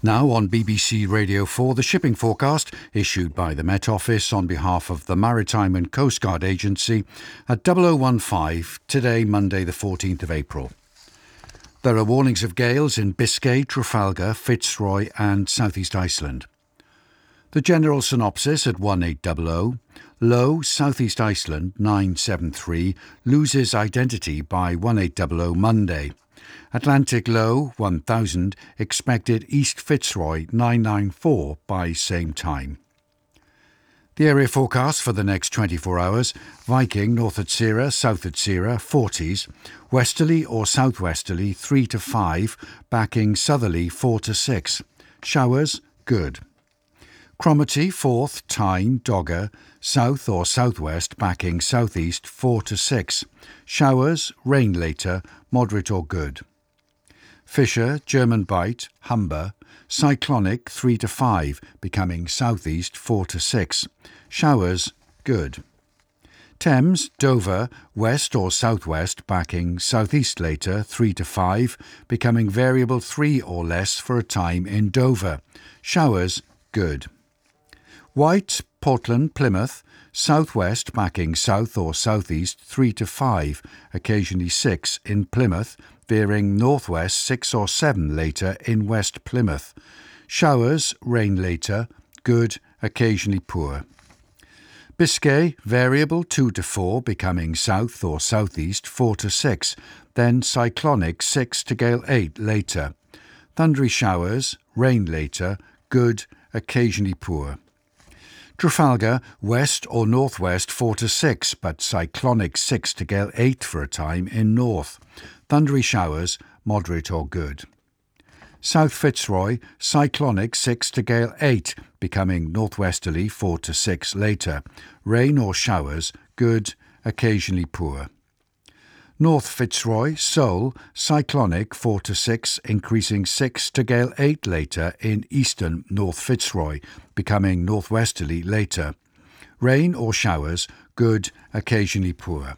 Now on BBC Radio 4, the shipping forecast issued by the Met Office on behalf of the Maritime and Coast Guard Agency at 0015 today, Monday the 14th of April. There are warnings of gales in Biscay, Trafalgar, Fitzroy and South East Iceland. The general synopsis at 1800, low South East Iceland 973 loses identity by 1800 Monday. Atlantic low 1000 expected East Fitzroy 994 by same time. The area forecast for the next 24 hours: Viking north at Sierra, south at Sierra 40s, westerly or southwesterly 3 to 5, backing southerly 4 to 6. Showers good. Cromarty 4th, Tyne, Dogger, south or southwest backing southeast 4 to 6. Showers, rain later, moderate or good. Fisher, German Bight, Humber, cyclonic 3 to 5, becoming southeast 4 to 6. Showers, good. Thames, Dover, west or southwest backing southeast later 3 to 5, becoming variable 3 or less for a time in Dover. Showers, good. White, Portland, Plymouth, southwest backing south or southeast 3 to 5, occasionally 6 in Plymouth, veering northwest 6 or 7 later in West Plymouth. Showers, rain later, good, occasionally poor. Biscay, variable 2 to 4, becoming south or southeast 4 to 6, then cyclonic 6 to gale 8 later. Thundery showers, rain later, good, occasionally poor. Trafalgar, west or northwest 4 to 6, but cyclonic 6 to gale 8 for a time in north. Thundery showers, moderate or good. South Fitzroy, cyclonic 6 to gale 8, becoming northwesterly 4 to 6 later. Rain or showers, good, occasionally poor. North Fitzroy, Seoul, cyclonic 4 to 6, increasing 6 to gale 8 later in eastern North Fitzroy, becoming northwesterly later. Rain or showers, good, occasionally poor.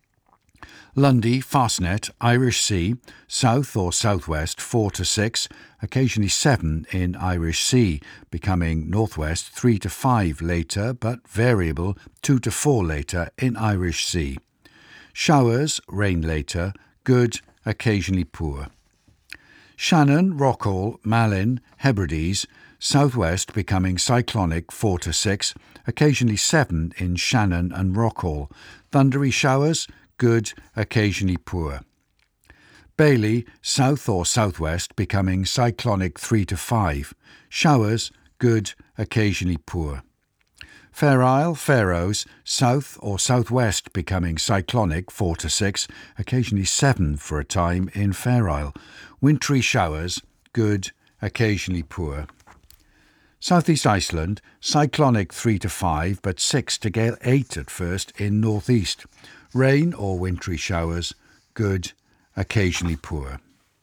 Lundy, Fastnet, Irish Sea, south or southwest 4 to 6, occasionally 7 in Irish Sea, becoming northwest 3 to 5 later, but variable 2 to 4 later in Irish Sea. Showers, rain later, good, occasionally poor. Shannon, Rockall, Malin, Hebrides, southwest becoming cyclonic 4 to 6, occasionally 7 in Shannon and Rockall. Thundery showers, good, occasionally poor. Bailey, south or southwest becoming cyclonic 3 to 5. Showers, good, occasionally poor. Fair Isle, Faroes, south or southwest becoming cyclonic 4 to 6, occasionally 7 for a time in Fair Isle. Wintry showers, good, occasionally poor. South East Iceland, cyclonic 3 to 5, but 6 to gale 8 at first in northeast. Rain or wintry showers, good, occasionally poor.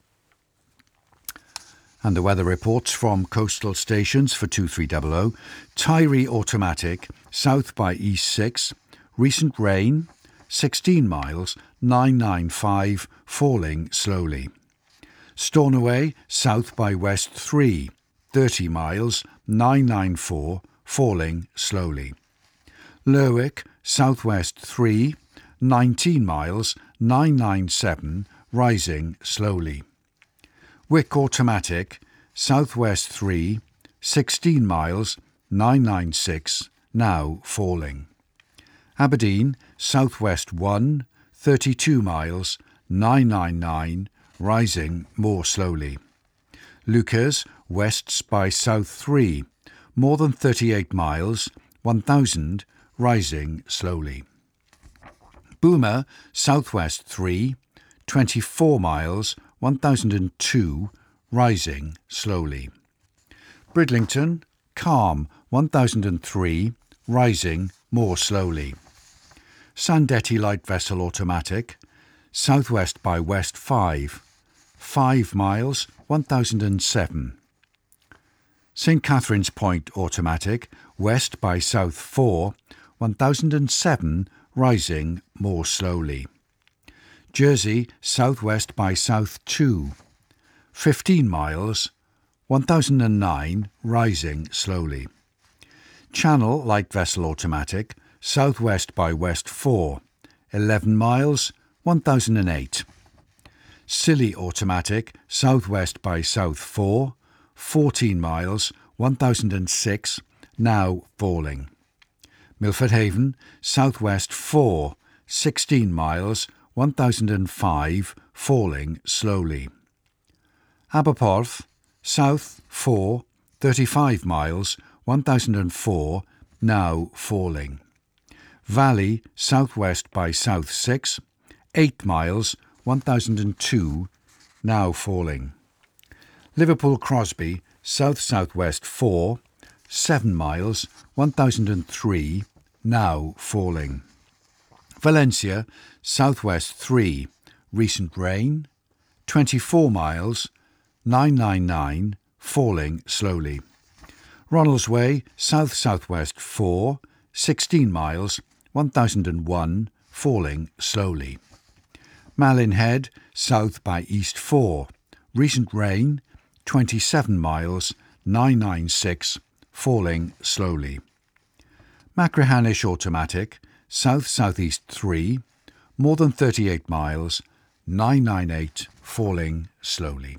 And the weather reports from coastal stations for 2300. Tyree automatic, south by east 6. Recent rain, 16 miles, 995, falling slowly. Stornoway, south by west 3. 30 miles, 994, falling slowly. Lerwick, southwest 3. 19 miles, 997, rising slowly. Wick automatic, southwest 3, 16 miles, 996, now falling. Aberdeen, southwest 1, 32 miles, 999, rising more slowly. Lucas, west by south 3, more than 38 miles, 1000, rising slowly. Boomer, southwest 3, 24 miles, 1002, rising slowly. Bridlington, calm, 1003, rising more slowly. Sandetti light vessel automatic, southwest by west 5, 5 miles, 1007. St. Catherine's Point automatic, west by south 4, 1007, rising more slowly. Jersey, southwest by south 2, 15 miles, 1009, rising slowly. Channel light vessel automatic, southwest by west 4, 11 miles, 1008. Scilly automatic, southwest by south 4, 14 miles, 1006, now falling. Milford Haven, southwest 4, 16 miles, 1005, falling slowly. Aberporth, south 4, 35 miles, 1004, now falling. Valley, southwest by south 6, 8 miles, 1002, now falling. Liverpool Crosby, south-southwest 4, 7 miles, 1003, now falling. Valencia, southwest 3, recent rain, 24 miles, 999, falling slowly. Ronaldsway, south-southwest 4, 16 miles, 1001, falling slowly. Malin Head, south by east 4, recent rain, 27 miles, 996, falling slowly. Machrihanish automatic, south-southeast 3, more than 38 miles, 998, falling slowly.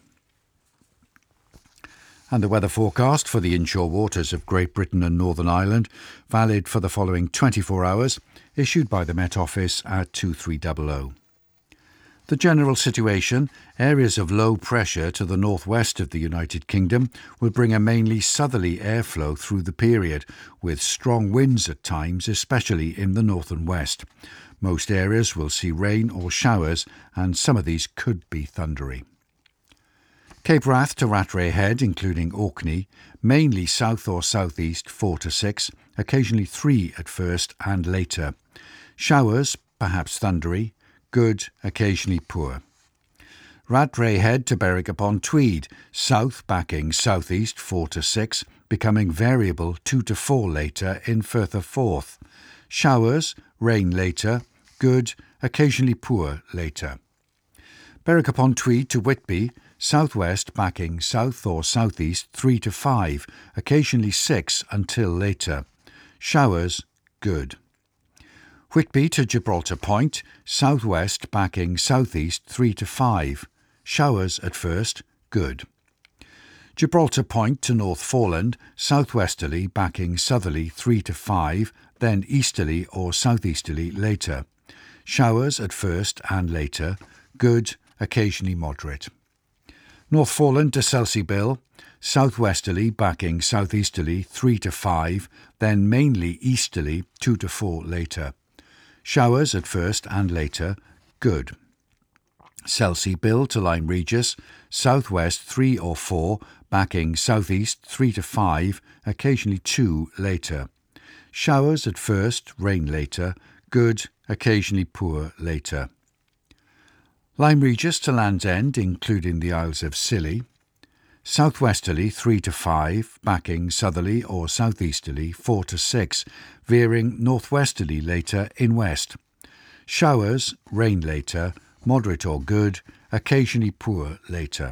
And the weather forecast for the inshore waters of Great Britain and Northern Ireland, valid for the following 24 hours, issued by the Met Office at 2300. The general situation, areas of low pressure to the northwest of the United Kingdom will bring a mainly southerly airflow through the period, with strong winds at times, especially in the north and west. Most areas will see rain or showers, and some of these could be thundery. Cape Wrath to Rattray Head, including Orkney, mainly south or southeast 4 to 6, occasionally 3 at first and later. Showers, perhaps thundery, good, occasionally poor. Rattray Head to Berwick upon Tweed, south backing southeast 4 to 6, becoming variable 2 to 4 later in Firth of Forth. Showers, rain later, good, occasionally poor later. Berwick upon Tweed to Whitby, southwest backing south or southeast 3 to 5, occasionally 6 until later. Showers, good. Whitby to Gibraltar Point, southwest backing southeast 3 to 5. Showers at first, good. Gibraltar Point to North Foreland, southwesterly backing southerly 3 to 5, then easterly or southeasterly later. Showers at first and later, good, occasionally moderate. North Foreland to Selsey Bill, southwesterly backing southeasterly 3 to 5, then mainly easterly 2 to 4 later. Showers at first and later, good. Selsey Bill to Lyme Regis, southwest 3 or 4, backing southeast 3 to 5, occasionally 2 later. Showers at first, rain later, good, occasionally poor later. Lyme Regis to Land's End, including the Isles of Scilly, southwesterly 3 to 5, backing southerly or southeasterly 4 to 6, veering northwesterly later in west. Showers, rain later, moderate or good, occasionally poor later.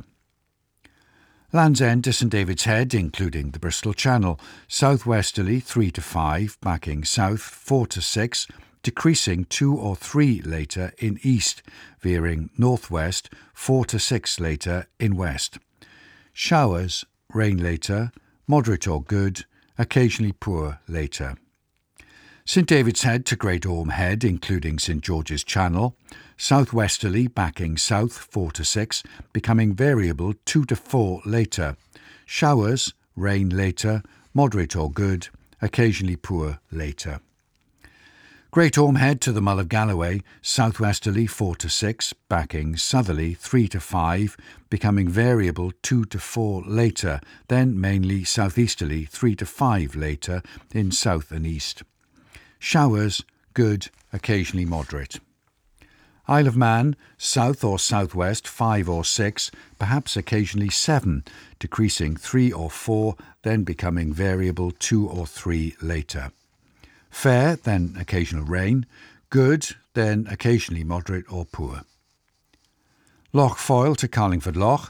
Land's End to St David's Head, including the Bristol Channel, southwesterly 3 to 5, backing south 4 to 6, decreasing 2 or 3 later in east, veering northwest 4 to 6 later in west. Showers, rain later, moderate or good, occasionally poor later. St David's Head to Great Orme Head, including St George's Channel, southwesterly backing south 4 to 6, becoming variable 2 to 4 later. Showers, rain later, moderate or good, occasionally poor later. Great Orme Head to the Mull of Galloway, southwesterly 4 to 6, backing southerly 3 to 5, becoming variable 2 to 4 later, then mainly southeasterly 3 to 5 later in south and east. Showers, good, occasionally moderate. Isle of Man, south or southwest 5 or 6, perhaps occasionally 7, decreasing 3 or 4, then becoming variable 2 or 3 later. Fair, then occasional rain. Good, then occasionally moderate or poor. Loch Foyle to Carlingford Loch,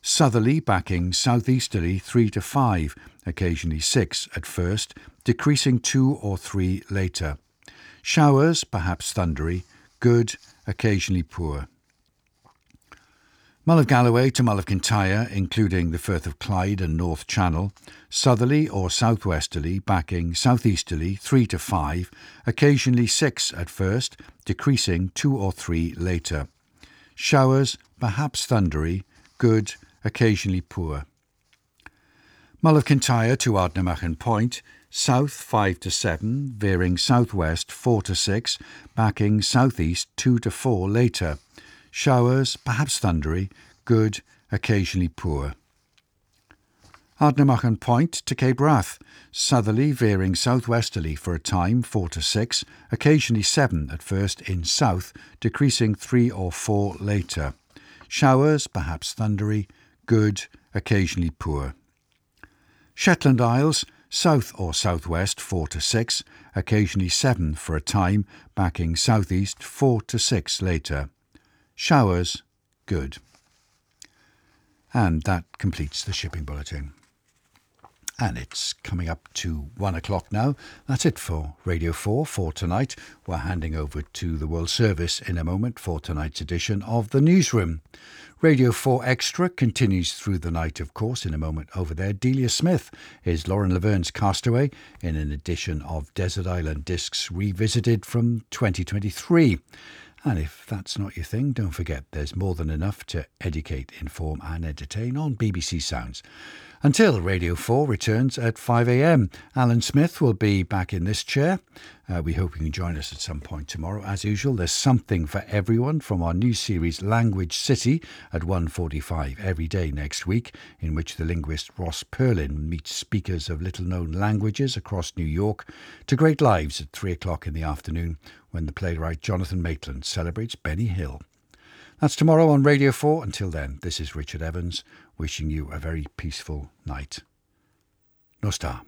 Southerly backing southeasterly 3 to 5, occasionally 6 at first, decreasing 2 or 3 later. Showers, perhaps thundery, good, occasionally poor. Mull of Galloway to Mull of Kintyre, including the Firth of Clyde and North Channel, southerly or southwesterly backing southeasterly 3 to 5, occasionally 6 at first, decreasing 2 or 3 later. Showers, perhaps thundery, good, occasionally poor. Mull of Kintyre to Ardnamurchan Point, south 5 to 7, veering southwest 4 to 6, backing southeast 2 to 4 later. Showers, perhaps thundery, good, occasionally poor. Ardnamurchan Point to Cape Wrath, southerly veering southwesterly for a time 4 to 6, occasionally 7 at first in south, decreasing 3 or 4 later. Showers, perhaps thundery, good, occasionally poor. Shetland Isles, south or southwest 4 to 6, occasionally 7 for a time, backing southeast 4 to 6 later. Showers, good. And that completes the shipping bulletin. And it's coming up to 1 o'clock now. That's it for Radio 4 for tonight. We're handing over to the World Service in a moment for tonight's edition of The Newsroom. Radio 4 Extra continues through the night, of course. In a moment over there, Delia Smith is Lauren Laverne's Castaway in an edition of Desert Island Discs Revisited from 2023. And if that's not your thing, don't forget there's more than enough to educate, inform and entertain on BBC Sounds. Until Radio 4 returns at 5 a.m. Alan Smith will be back in this chair. We hope you can join us at some point tomorrow. As usual, there's something for everyone from our new series Language City at 1:45 every day next week, in which the linguist Ross Perlin meets speakers of little-known languages across New York, to Great Lives at 3 o'clock in the afternoon when the playwright Jonathan Maitland celebrates Benny Hill. That's tomorrow on Radio 4. Until then, this is Richard Evans, wishing you a very peaceful night. Nostar.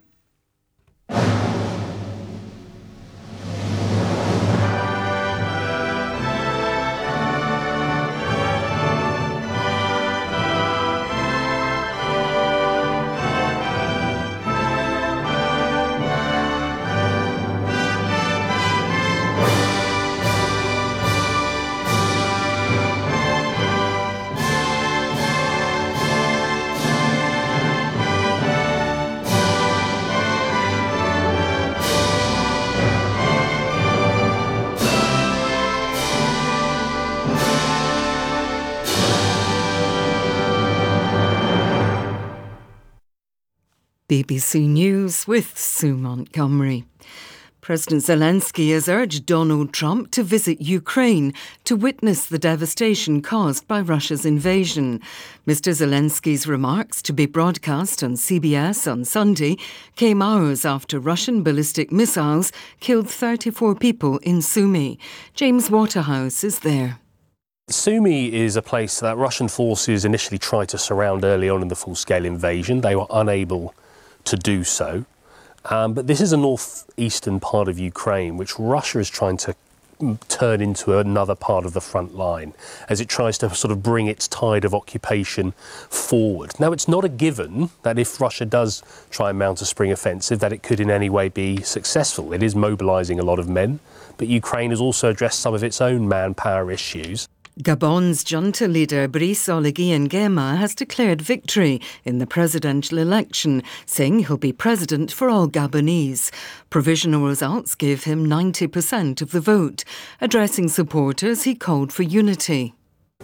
BBC News with Sue Montgomery. President Zelensky has urged Donald Trump to visit Ukraine to witness the devastation caused by Russia's invasion. Mr. Zelensky's remarks, to be broadcast on CBS on Sunday, came hours after Russian ballistic missiles killed 34 people in Sumy. James Waterhouse is there. Sumy is a place that Russian forces initially tried to surround early on in the full-scale invasion. They were unable to do so. But this is a northeastern part of Ukraine, which Russia is trying to turn into another part of the front line as it tries to sort of bring its tide of occupation forward. Now, it's not a given that if Russia does try and mount a spring offensive, that it could in any way be successful. It is mobilising a lot of men, but Ukraine has also addressed some of its own manpower issues. Gabon's junta leader Brice Oligui Nguema has declared victory in the presidential election, saying he'll be president for all Gabonese. Provisional results gave him 90% of the vote. Addressing supporters, he called for unity.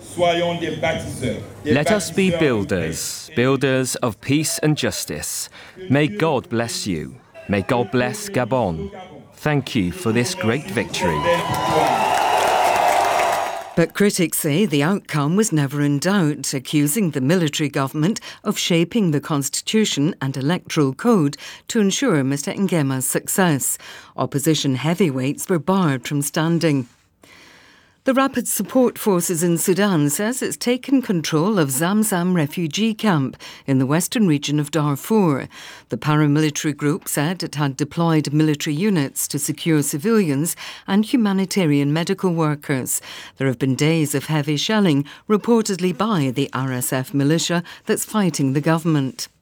Let us be builders, builders of peace and justice. May God bless you. May God bless Gabon. Thank you for this great victory. But critics say the outcome was never in doubt, accusing the military government of shaping the constitution and electoral code to ensure Mr. Nguema's success. Opposition heavyweights were barred from standing. The Rapid Support Forces in Sudan says it's taken control of Zamzam refugee camp in the western region of Darfur. The paramilitary group said it had deployed military units to secure civilians and humanitarian medical workers. There have been days of heavy shelling, reportedly by the RSF militia that's fighting the government.